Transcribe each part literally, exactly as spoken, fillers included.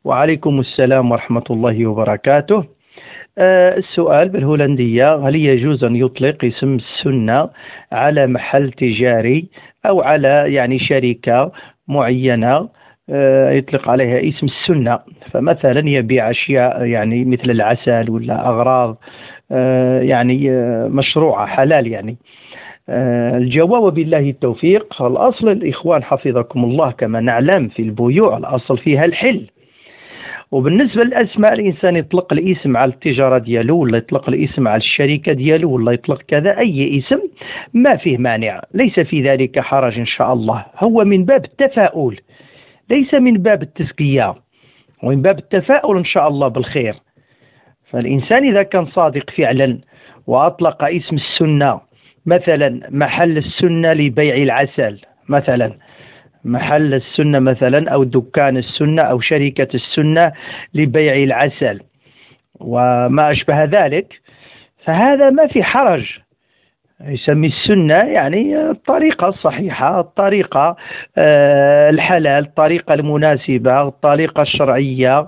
وعليكم السلام ورحمة الله وبركاته. آه، السؤال بالهولندية: هل يجوز أن يطلق اسم السنة على محل تجاري أو على يعني شركة معينة آه، يطلق عليها اسم السنة، فمثلا يبيع أشياء يعني مثل العسل ولا أغراض آه، يعني آه، مشروعة حلال يعني؟ آه، الجواب وبالله التوفيق. الأصل الإخوان حفظكم الله كما نعلم في البيوع الأصل فيها الحل. وبالنسبة للأسماء، الإنسان يطلق الاسم على التجارة ديالو، ولا يطلق الاسم على الشركة ديالو، ولا يطلق كذا أي اسم، ما فيه مانع، ليس في ذلك حرج إن شاء الله. هو من باب التفاؤل ليس من باب التزكية، ومن باب التفاؤل إن شاء الله بالخير. فالإنسان إذا كان صادق فعلا وأطلق اسم السنة، مثلا محل السنة لبيع العسل، مثلا محل السنة مثلا، أو دكان السنة أو شركة السنة لبيع العسل وما أشبه ذلك، فهذا ما في حرج. يسمي السنة يعني الطريقة الصحيحة، الطريقة آه الحلال، الطريقة المناسبة، الطريقة الشرعية،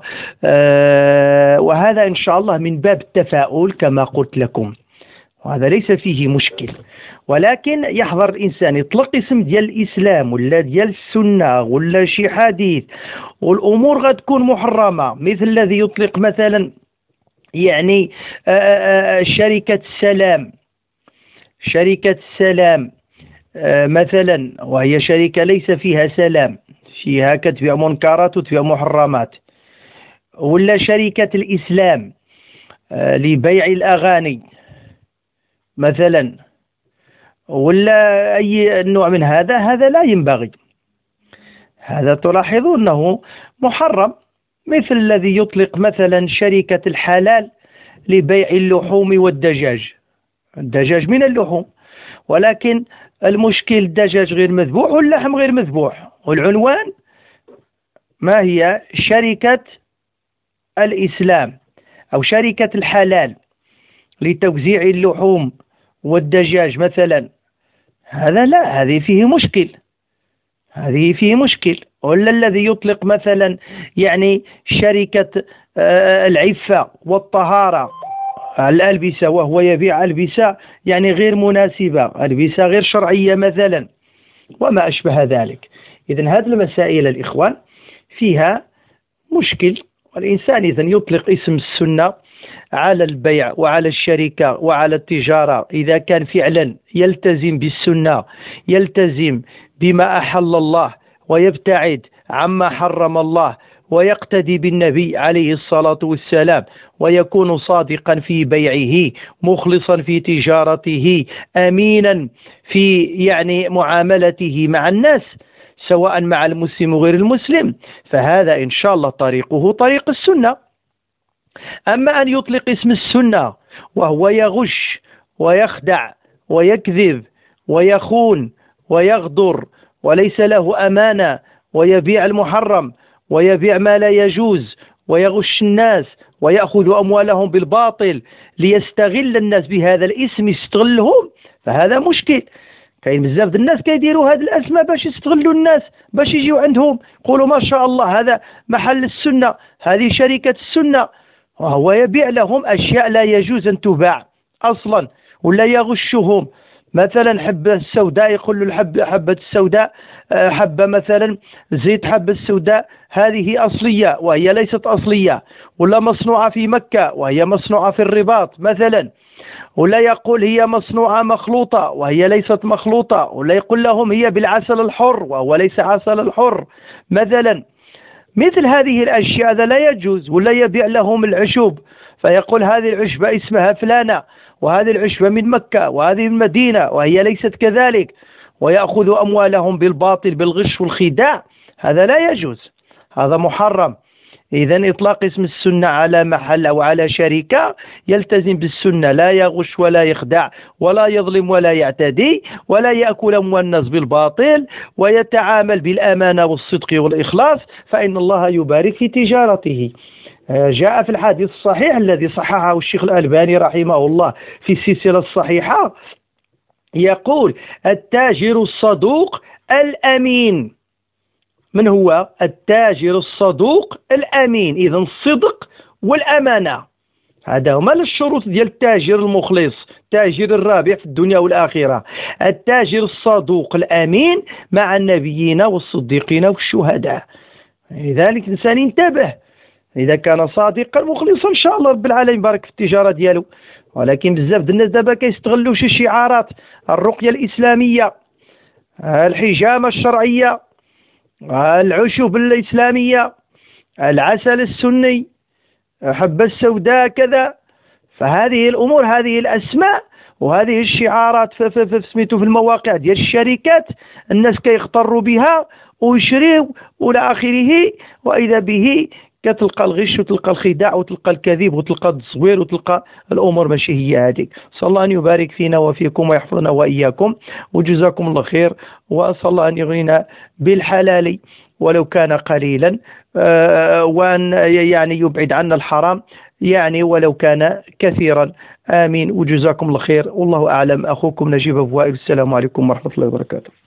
آه وهذا إن شاء الله من باب التفاؤل كما قلت لكم، وهذا ليس فيه مشكل. ولكن يحضر الإنسان يطلق اسم ديال الإسلام ولا ديال السنة ولا شي حديث والأمور غتكون محرمة، مثل الذي يطلق مثلا يعني شركة السلام، شركة السلام مثلا، وهي شركة ليس فيها سلام، فيها كتبيع منكرات وتبيع محرمات. ولا شركة الإسلام لبيع الأغاني مثلا، ولا أي نوع من هذا، هذا لا ينبغي. هذا تلاحظ أنه محرم. مثل الذي يطلق مثلا شركة الحلال لبيع اللحوم والدجاج، الدجاج من اللحوم، ولكن المشكل الدجاج غير مذبوح واللحم غير مذبوح، والعنوان ما هي؟ شركة الإسلام أو شركة الحلال لتوزيع اللحوم والدجاج مثلا. هذا لا، هذه فيه مشكل، هذه فيه مشكل. ولا الذي يطلق مثلا يعني شركة العفة والطهارة الألبسة، وهو يبيع ألبسة يعني غير مناسبة، ألبسة غير شرعية مثلا، وما أشبه ذلك. إذن هذه المسائل الإخوان فيها مشكل. والإنسان إذن يطلق اسم السنة على البيع وعلى الشركة وعلى التجارة إذا كان فعلا يلتزم بالسنة، يلتزم بما أحل الله ويبتعد عما حرم الله، ويقتدي بالنبي عليه الصلاة والسلام، ويكون صادقا في بيعه، مخلصا في تجارته، أمينا في يعني معاملته مع الناس سواء مع المسلم وغير المسلم، فهذا إن شاء الله طريقه طريق السنة. أما أن يطلق اسم السنة وهو يغش ويخدع ويكذب ويخون ويغدر وليس له أمانة، ويبيع المحرم ويبيع ما لا يجوز ويغش الناس ويأخذ أموالهم بالباطل ليستغل الناس بهذا الاسم، يستغلهم، فهذا مشكل. كاين بزاف ديال الناس كيديروا هذه الأسماء باش يستغلوا الناس، باش يجيوا عندهم يقولوا ما شاء الله هذا محل السنة، هذه شركة السنة، وهو يبيع لهم أشياء لا يجوز أن تباع أصلا، ولا يغشهم. مثلا حبة السوداء، يقول له الحبة حبة السوداء حبة مثلا زيت حبة السوداء هذه أصلية وهي ليست أصلية، ولا مصنوعة في مكة وهي مصنوعة في الرباط مثلا، ولا يقول هي مصنوعة مخلوطة وهي ليست مخلوطة، ولا يقول لهم هي بالعسل الحر وهو ليس عسل الحر مثلا. مثل هذه الأشياء هذا لا يجوز. ولا يبيع لهم العشب فيقول هذه العشبة اسمها فلانة، وهذه العشبة من مكة وهذه من المدينة وهي ليست كذلك، ويأخذ أموالهم بالباطل بالغش والخداع، هذا لا يجوز، هذا محرم. إذن إطلاق اسم السنة على محل أو على شركة يلتزم بالسنة، لا يغش ولا يخدع ولا يظلم ولا يعتدي ولا يأكل أموال الناس بالباطل، ويتعامل بالأمانة والصدق والإخلاص، فإن الله يبارك في تجارته. جاء في الحديث الصحيح الذي صححه الشيخ الألباني رحمه الله في السلسلة الصحيحة، يقول: التاجر الصدوق الأمين. من هو؟ التاجر الصدوق الأمين. إذا الصدق والأمانة هذا هما الشروط ديال التاجر المخلص، التاجر الرابح في الدنيا والآخرة. التاجر الصدوق الأمين مع النبيين والصديقين والشهداء. لذلك الإنسان ينتبه، إذا كان صادقا مخلصا إن شاء الله رب العالمين بارك في التجارة ديالو. ولكن بزاف ديال الناس دابا كيستغلوا شي شعارات، الرقية الإسلامية، الحجامة الشرعية، العشب الإسلامية، العسل السني، حبة السوداء كذا. فهذه الأمور، هذه الأسماء وهذه الشعارات في, في, في, سميتو في المواقع ديال الشركات، الناس كيغتروا بها ويشريوا والى آخره. وإذا به كتلقى الغش وتلقى الخداع وتلقى الكذب وتلقى التصوير وتلقى الأمور ماشي هي هذيك. صلى الله أن يبارك فينا وفيكم ويحفظنا وإياكم وجزاكم الله خير. وأسأل الله أن يغنينا بالحلال ولو كان قليلا، وأن يعني يبعد عنا الحرام يعني ولو كان كثيرا. آمين وجزاكم الله خير. والله أعلم. أخوكم نجيب أبو وائل. السلام عليكم ورحمة الله وبركاته.